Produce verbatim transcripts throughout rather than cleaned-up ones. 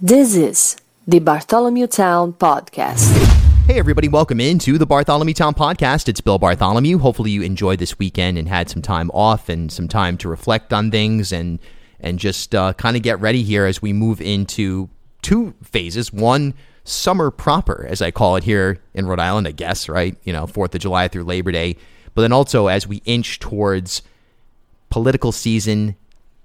This is the Bartholomew Town Podcast. Hey everybody, welcome into the Bartholomew Town Podcast. It's Bill Bartholomew. Hopefully you enjoyed this weekend and had some time off and some time to reflect on things and and just uh, kind of get ready here as we move into two phases. One, summer proper, as I call it here in Rhode Island, I guess, right? You know, fourth of July through Labor Day. But then also as we inch towards political season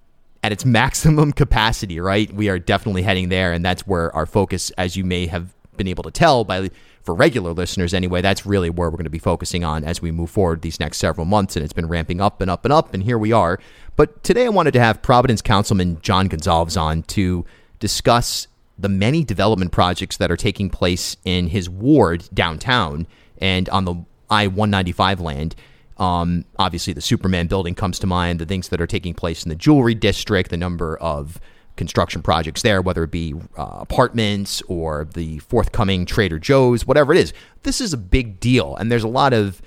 at its maximum capacity, right? We are definitely heading there, and that's where our focus, as you may have been able to tell by for regular listeners anyway, that's really where we're going to be focusing on as we move forward these next several months, and it's been ramping up and up and up, and here we are. But today I wanted to have Providence Councilman John Gonzalez on to discuss the many development projects that are taking place in his ward downtown and on the I one ninety-five land. Um, obviously, the Superman building comes to mind, the things that are taking place in the Jewelry District, the number of construction projects there, whether it be uh, apartments or the forthcoming Trader Joe's, whatever it is. This is a big deal, and there's a lot of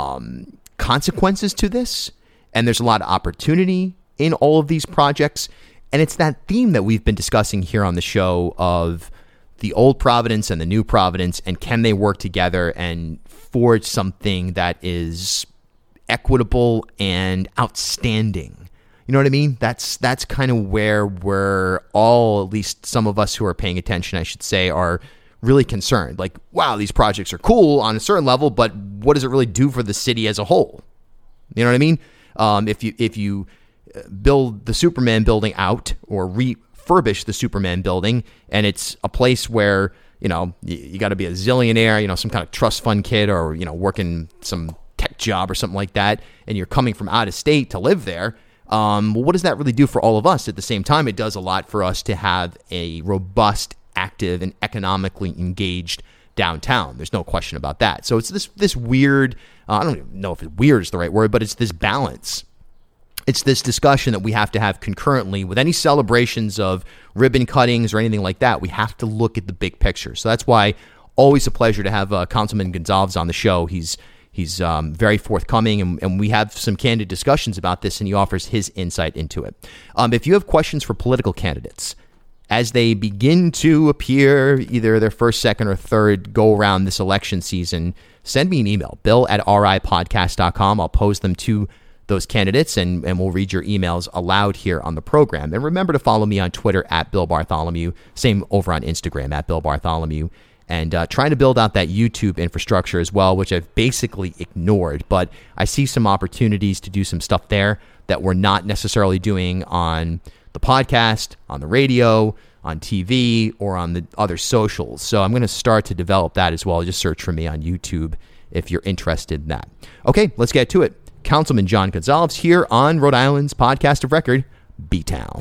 um, consequences to this, and there's a lot of opportunity in all of these projects, and it's that theme that we've been discussing here on the show of the old Providence and the new Providence, and can they work together and forge something that is equitable and outstanding. You know what I mean? That's that's kind of where we're all, at least some of us who are paying attention, I should say, are really concerned. Like, wow, these projects are cool on a certain level, but what does it really do for the city as a whole? You know what I mean? Um, if you if you build the Superman building out or refurbish the Superman building, and it's a place where, you know, you, you got to be a zillionaire, you know, some kind of trust fund kid, or, you know, working some tech job or something like that, and you're coming from out of state to live there, um, well, what does that really do for all of us? At the same time, it does a lot for us to have a robust, active, and economically engaged downtown. There's no question about that. So it's this this weird, uh, I don't even know if it's weird is the right word, but it's this balance. It's this discussion that we have to have concurrently with any celebrations of ribbon cuttings or anything like that. We have to look at the big picture. So that's why always a pleasure to have uh, Councilman Gonzalez on the show. He's He's um, very forthcoming, and, and we have some candid discussions about this, and he offers his insight into it. Um, if you have questions for political candidates as they begin to appear, either their first, second, or third go-around this election season, send me an email, bill at r i podcast dot com. I'll pose them to those candidates, and, and we'll read your emails aloud here on the program. And remember to follow me on Twitter, at Bill Bartholomew, same over on Instagram, at Bill Bartholomew. And uh, trying to build out that YouTube infrastructure as well, which I've basically ignored. But I see some opportunities to do some stuff there that we're not necessarily doing on the podcast, on the radio, on T V, or on the other socials. So I'm going to start to develop that as well. Just search for me on YouTube if you're interested in that. Okay, let's get to it. Councilman John Gonzalez here on Rhode Island's podcast of record, B-Town.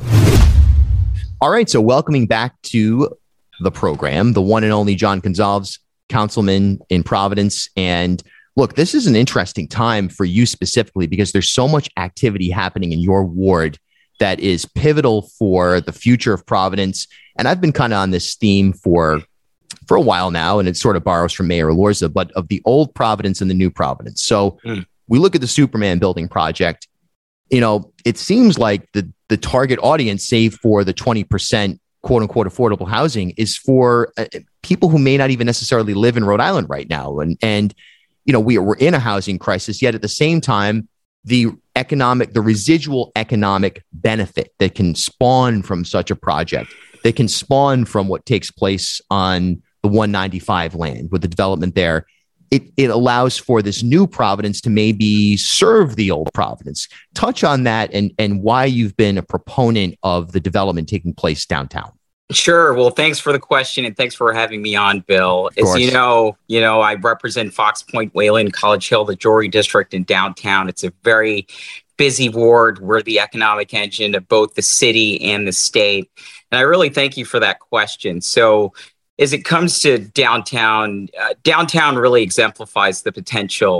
All right, so welcoming back to the program, the one and only John Gonzalez, councilman in Providence. And look, this is an interesting time for you specifically because there's so much activity happening in your ward that is pivotal for the future of Providence. And I've been kind of on this theme for for a while now, and it sort of borrows from Mayor Elorza, but of the old Providence and the new Providence. So mm. we look at the Superman building project. You know, it seems like the the target audience, save for the twenty percent quote unquote affordable housing, is for uh, people who may not even necessarily live in Rhode Island right now. And, and, you know, we are, we're in a housing crisis, yet at the same time, the economic, the residual economic benefit that can spawn from such a project, that can spawn from what takes place on the one ninety-five land with the development there, it, it allows for this new Providence to maybe serve the old Providence. Touch on that and, and why you've been a proponent of the development taking place downtown. Sure. Well, thanks for the question, and thanks for having me on, Bill. As you know, you know, I represent Fox Point, Wayland, College Hill, the Jewelry District in downtown. It's a very busy ward. We're the economic engine of both the city and the state. And I really thank you for that question. So as it comes to downtown, uh, downtown really exemplifies the potential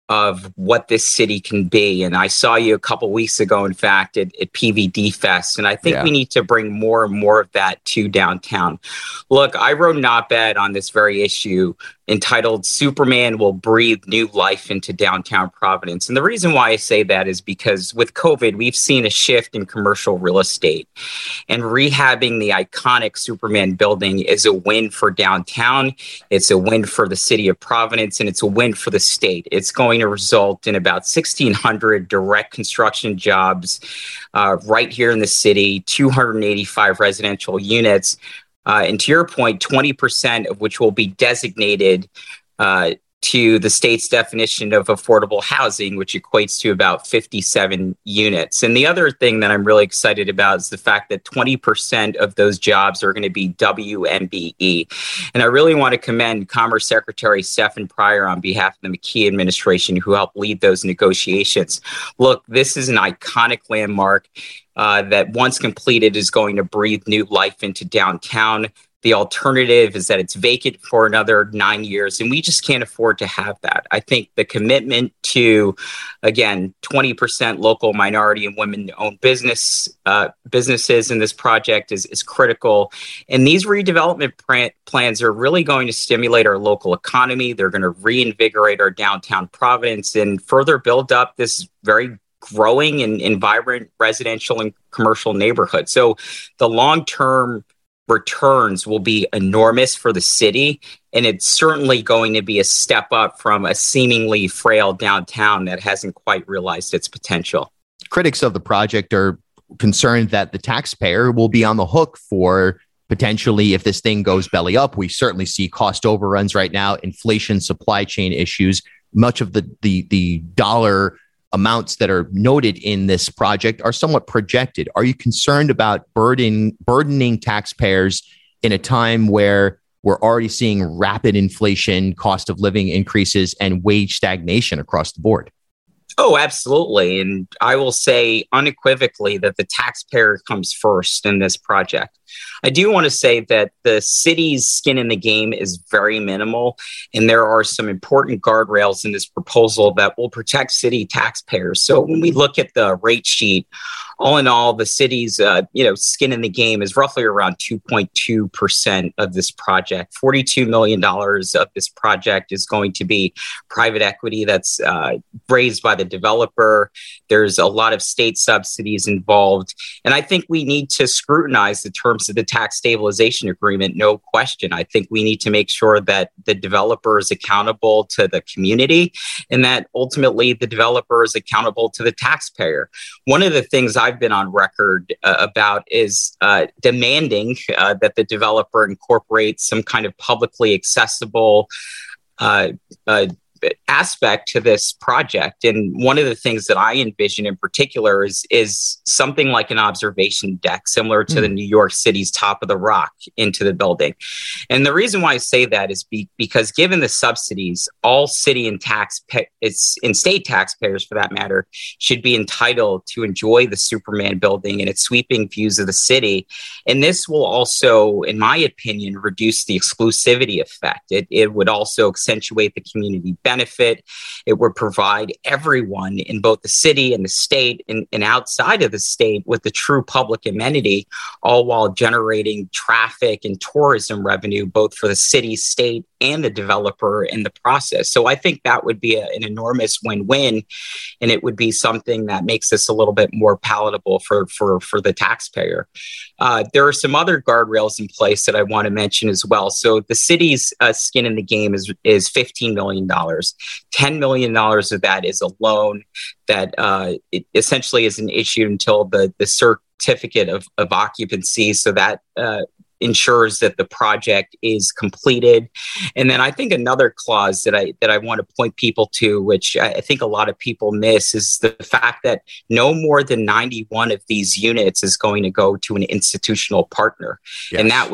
of what this city can be. And I saw you a couple weeks ago, in fact, at, at P V D Fest. And I think yeah. we need to bring more and more of that to downtown. Look, I wrote an op-ed on this very issue entitled "Superman Will Breathe New Life into Downtown Providence." And the reason why I say that is because with COVID, we've seen a shift in commercial real estate, and rehabbing the iconic Superman building is a win for downtown. It's a win for the city of Providence, and it's a win for the state. It's going to result in about sixteen hundred direct construction jobs uh, right here in the city, two hundred eighty-five residential units. Uh, and to your point, twenty percent of which will be designated uh, to the state's definition of affordable housing, which equates to about fifty-seven units. And the other thing that I'm really excited about is the fact that twenty percent of those jobs are going to be W M B E. And I really want to commend Commerce Secretary Stephen Pryor on behalf of the McKee administration, who helped lead those negotiations. Look, this is an iconic landmark uh, that once completed is going to breathe new life into downtown. The alternative is that it's vacant for another nine years, and we just can't afford to have that. I think the commitment to, again, twenty percent local minority and women-owned business uh, businesses in this project is, is critical. And these redevelopment pr- plans are really going to stimulate our local economy. They're going to reinvigorate our downtown Providence and further build up this very growing and, and vibrant residential and commercial neighborhood. So the long-term returns will be enormous for the city, and it's certainly going to be a step up from a seemingly frail downtown that hasn't quite realized its potential. Critics of the project are concerned that the taxpayer will be on the hook for potentially, if this thing goes belly up. We certainly see cost overruns right now, inflation, supply chain issues. Much of the the the dollar amounts that are noted in this project are somewhat projected. Are you concerned about burden, burdening taxpayers in a time where we're already seeing rapid inflation, cost of living increases, and wage stagnation across the board? Oh, absolutely. And I will say unequivocally that the taxpayer comes first in this project. I do want to say that the city's skin in the game is very minimal, and there are some important guardrails in this proposal that will protect city taxpayers. So when we look at the rate sheet, all in all, the city's uh, you know skin in the game is roughly around two point two percent of this project. forty-two million dollars of this project is going to be private equity that's uh, raised by the developer. There's a lot of state subsidies involved. And I think we need to scrutinize the terms of the tax stabilization agreement, no question. I think we need to make sure that the developer is accountable to the community and that ultimately the developer is accountable to the taxpayer. One of the things I've been on record uh, about is uh, demanding uh, that the developer incorporate some kind of publicly accessible uh, uh, aspect to this project. And one of the things that I envision in particular is, is something like an observation deck, similar to mm. the New York City's Top of the Rock into the building. And the reason why I say that is be, because given the subsidies, all city and tax pay, it's in state taxpayers for that matter, should be entitled to enjoy the Superman building and its sweeping views of the city. And this will also, in my opinion, reduce the exclusivity effect. It, it would also accentuate the community benefit. It would provide everyone in both the city and the state and, and outside of the state with the true public amenity, all while generating traffic and tourism revenue, both for the city, state, and the developer in the process. So I think that would be a, an enormous win-win, and it would be something that makes this a little bit more palatable for, for, for the taxpayer. Uh, there are some other guardrails in place that I want to mention as well. So the city's uh, skin in the game is, is fifteen million dollars. ten million dollars of that is a loan that uh, it essentially isn't issued until the, the certificate of, of occupancy. So that uh, ensures that the project is completed. And then I think another clause that I that I want to point people to, which I think a lot of people miss, is the fact that no more than ninety-one of these units is going to go to an institutional partner. Yes. And that was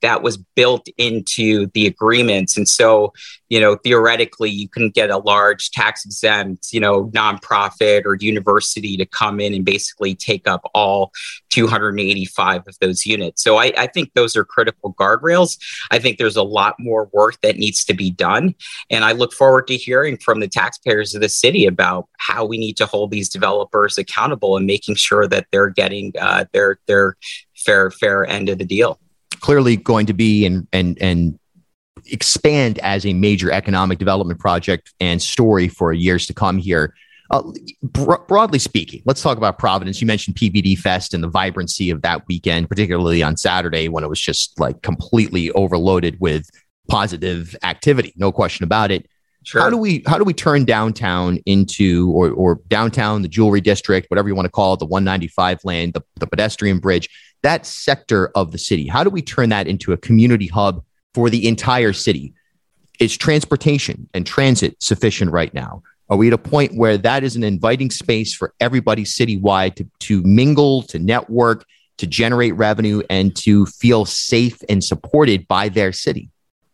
that was built into the agreements. And so, you know, theoretically, you can get a large tax exempt, you know, nonprofit or university to come in and basically take up all two hundred eighty-five of those units. So I, I think those are critical guardrails. I think there's a lot more work that needs to be done. And I look forward to hearing from the taxpayers of the city about how we need to hold these developers accountable and making sure that they're getting uh, their their fair fair end of the deal. Clearly going to be and and and expand as a major economic development project and story for years to come here. Uh, bro- broadly speaking, let's talk about Providence. You mentioned P B D Fest and the vibrancy of that weekend, particularly on Saturday when it was just like completely overloaded with positive activity. No question about it. Sure. How do we how do we turn downtown into or or downtown, the jewelry district, whatever you want to call it, the one ninety-five lane, the, the pedestrian bridge, that sector of the city? How do we turn that into a community hub for the entire city? Is transportation and transit sufficient right now? Are we at a point where that is an inviting space for everybody citywide to, to mingle, to network, to generate revenue, and to feel safe and supported by their city?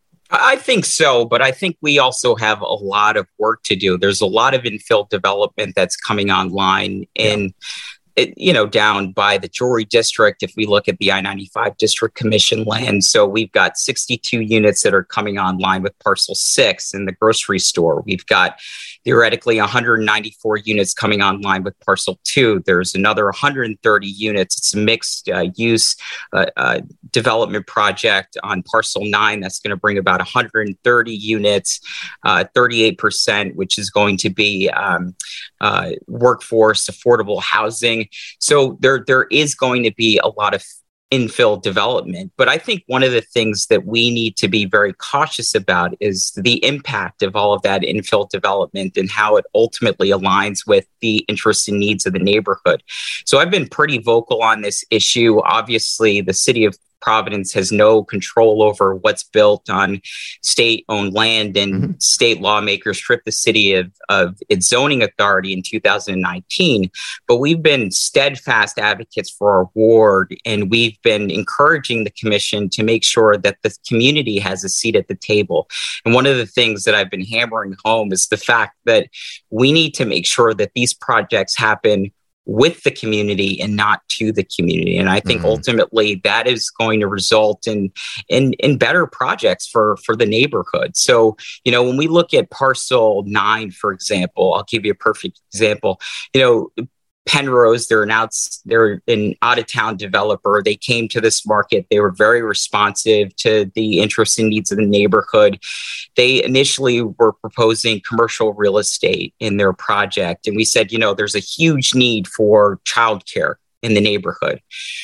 I think so, but I think we also have a lot of work to do. There's a lot of infill development that's coming online in, yeah. it, you know, down by the jewelry district. If we look at the I ninety-five District Commission land, so we've got sixty-two units that are coming online with parcel six in the grocery store. We've got theoretically one hundred ninety-four units coming online with parcel two. There's another one hundred thirty units. It's a mixed uh, use uh, uh, development project on parcel nine that's going to bring about one hundred thirty units, uh, thirty-eight percent, which is going to be um, uh, workforce affordable housing. So there, there is going to be a lot of infill development. But I think one of the things that we need to be very cautious about is the impact of all of that infill development and how it ultimately aligns with the interests and needs of the neighborhood. So I've been pretty vocal on this issue. Obviously, the city of Providence has no control over what's built on state-owned land, and mm-hmm. state lawmakers stripped the city of, of its zoning authority in two thousand nineteen. But we've been steadfast advocates for our ward, and we've been encouraging the commission to make sure that the community has a seat at the table. And one of the things that I've been hammering home is the fact that we need to make sure that these projects happen with the community and not to the community. And I think mm-hmm. ultimately that is going to result in, in, in better projects for, for the neighborhood. So, you know, when we look at parcel nine, for example, I'll give you a perfect example. You know, Penrose, they're an outs, they're an out-of-town developer. They came to this market. They were very responsive to the interests and needs of the neighborhood. They initially were proposing commercial real estate in their project. And we said, you know, there's a huge need for childcare in the neighborhood.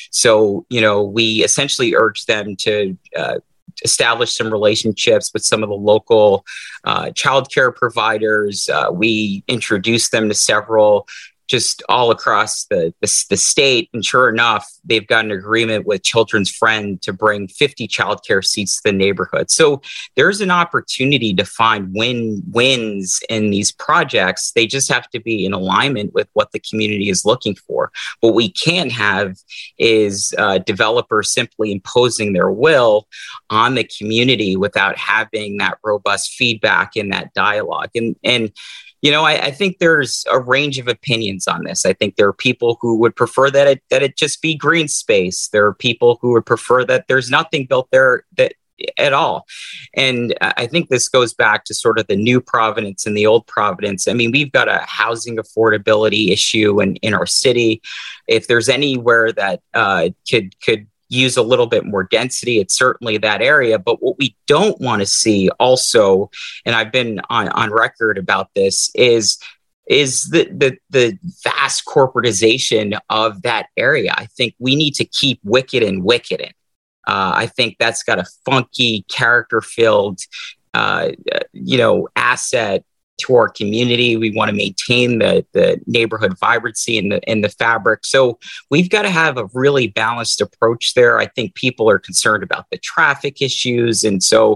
So, you know, we essentially urged them to uh, establish some relationships with some of the local uh, childcare providers. Uh, we introduced them to several just all across the, the, the state. And sure enough, they've got an agreement with Children's Friend to bring fifty childcare seats to the neighborhood. So there's an opportunity to find win-wins in these projects. They just have to be in alignment with what the community is looking for. What we can't have is uh, developers simply imposing their will on the community without having that robust feedback and that dialogue. And, and You know, I, I think there's a range of opinions on this. I think there are people who would prefer that it that it just be green space. There are people who would prefer that there's nothing built there that at all. And I think this goes back to sort of the new Providence and the old Providence. I mean, we've got a housing affordability issue in, in our city. If there's anywhere that uh, could could use a little bit more density, it's certainly that area. But what we don't want to see also, and I've been on, on record about this, is is the, the the vast corporatization of that area. I think we need to keep Wicked and Wicked in. Uh, I think that's got a funky, character-filled, uh, you know, asset to our community. We want to maintain the the neighborhood vibrancy and the and the fabric. So we've got to have a really balanced approach there. I think people are concerned about the traffic issues, and so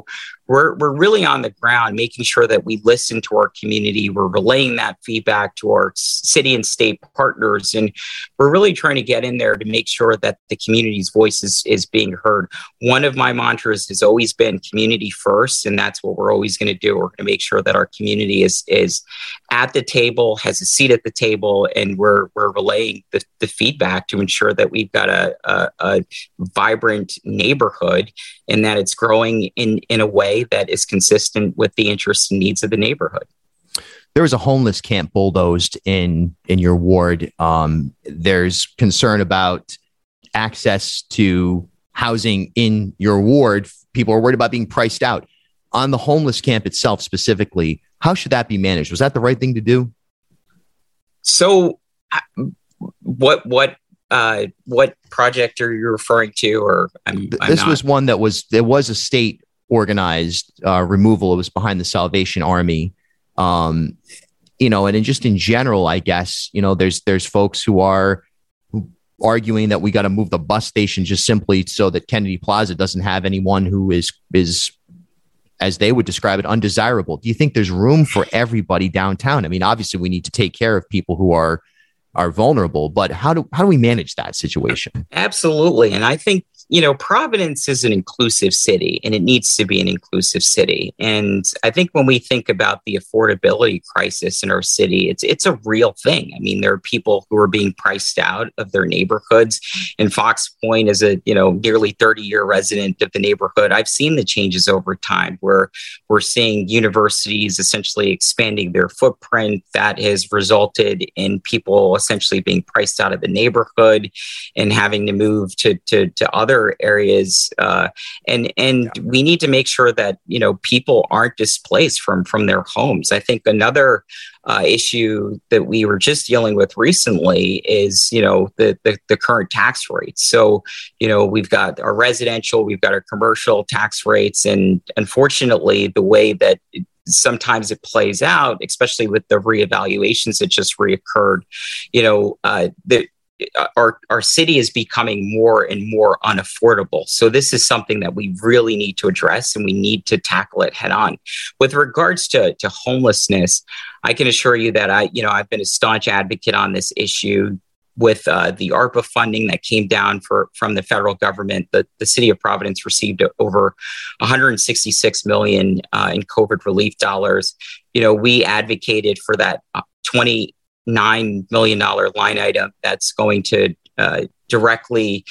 we're we're really on the ground, making sure that we listen to our community. We're relaying that feedback to our city and state partners, and we're really trying to get in there to make sure that the community's voice is, is being heard. One of my mantras has always been community first, and that's what we're always going to do. We're going to make sure that our community is is at the table, has a seat at the table, and we're we're relaying the, the feedback to ensure that we've got a, a, a vibrant neighborhood and that it's growing in, in a way that is consistent with the interests and needs of the neighborhood. There was a homeless camp bulldozed in in your ward. Um, there's concern about access to housing in your ward. People are worried about being priced out. On the homeless camp itself specifically, how should that be managed? Was that the right thing to do? So what what uh, what project are you referring to? Or I'm, I'm This not... was one that was, there was a state organized uh, removal. It was behind the Salvation Army. Um, you know, and in just in general, I guess, you know, there's there's folks who are arguing that we got to move the bus station just simply so that Kennedy Plaza doesn't have anyone who is is, as they would describe it, undesirable. Do you think there's room for everybody downtown? I mean, obviously, we need to take care of people who are are vulnerable, but how do how do we manage that situation? Absolutely, and I think, you know, Providence is an inclusive city, and it needs to be an inclusive city. And I think when we think about the affordability crisis in our city, it's it's a real thing. I mean, there are people who are being priced out of their neighborhoods. And Fox Point, as a, you know, nearly thirty year resident of the neighborhood, I've seen the changes over time where we're seeing universities essentially expanding their footprint. That has resulted in people essentially being priced out of the neighborhood and having to move to to, to other areas, uh, and and yeah. we need to make sure that, you know, people aren't displaced from from their homes. I think another uh, issue that we were just dealing with recently is, you know, the, the the current tax rates. So, you know, we've got our residential, we've got our commercial tax rates, and unfortunately, the way that it, sometimes it plays out, especially with the reevaluations that just reoccurred, you know, uh, the Our our city is becoming more and more unaffordable. So this is something that we really need to address, and we need to tackle it head on. With regards to, to homelessness, I can assure you that I, you know, I've been a staunch advocate on this issue. With uh, the ARPA funding that came down for from the federal government, the, the city of Providence received over one hundred sixty-six million dollars uh, in COVID relief dollars. You know, we advocated for that uh, twenty-nine million dollars line item that's going to uh, directly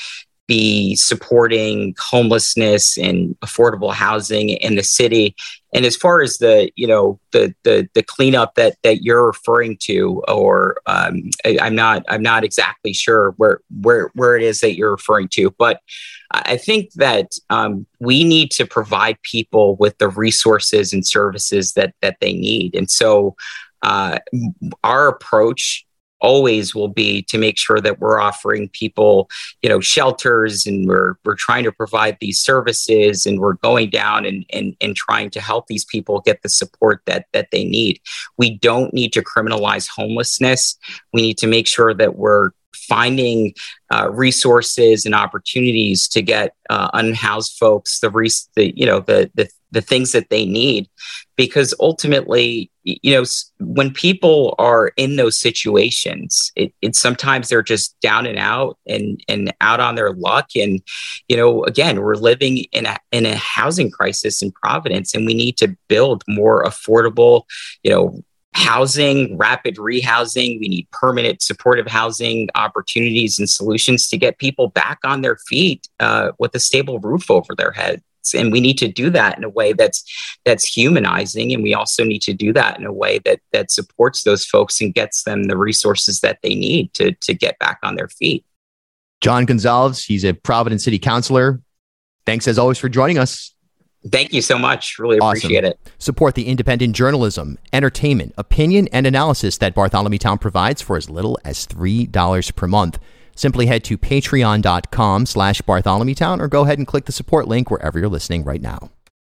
be supporting homelessness and affordable housing in the city. And as far as the, you know, the the the cleanup that that you're referring to, or um, I, I'm not I'm not exactly sure where where where it is that you're referring to, but I think that um, we need to provide people with the resources and services that that they need. And so uh, our approach always will be to make sure that we're offering people, you know, shelters, and we're we're trying to provide these services, and we're going down and and and trying to help these people get the support that that they need. We don't need to criminalize homelessness. We need to make sure that we're finding uh, resources and opportunities to get uh, unhoused folks the, res- the you know the the the things that they need, because ultimately, you know, when people are in those situations, it, it sometimes they're just down and out and and out on their luck. And, you know, again, we're living in a in a housing crisis in Providence, and we need to build more affordable, you know, housing, rapid rehousing. We need permanent supportive housing opportunities and solutions to get people back on their feet uh, with a stable roof over their heads. And we need to do that in a way that's that's humanizing. And we also need to do that in a way that that supports those folks and gets them the resources that they need to, to get back on their feet. John Gonzalez, he's a Providence City Councilor. Thanks as always for joining us. Thank you so much. Really Awesome. Appreciate it. Support the independent journalism, entertainment, opinion, and analysis that Bartholomew Town provides for as little as three dollars per month. Simply head to patreon.com slash Bartholomew Town or go ahead and click the support link wherever you're listening right now.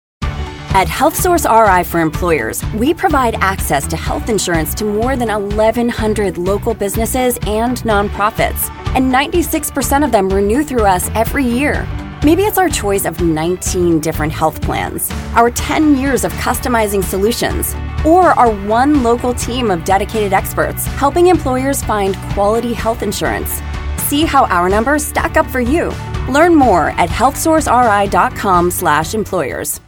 At HealthSource R I for Employers, we provide access to health insurance to more than eleven hundred local businesses and nonprofits, and ninety-six percent of them renew through us every year. Maybe it's our choice of nineteen different health plans, our ten years of customizing solutions, or our one local team of dedicated experts helping employers find quality health insurance. See how our numbers stack up for you. Learn more at health source r i dot com slash employers.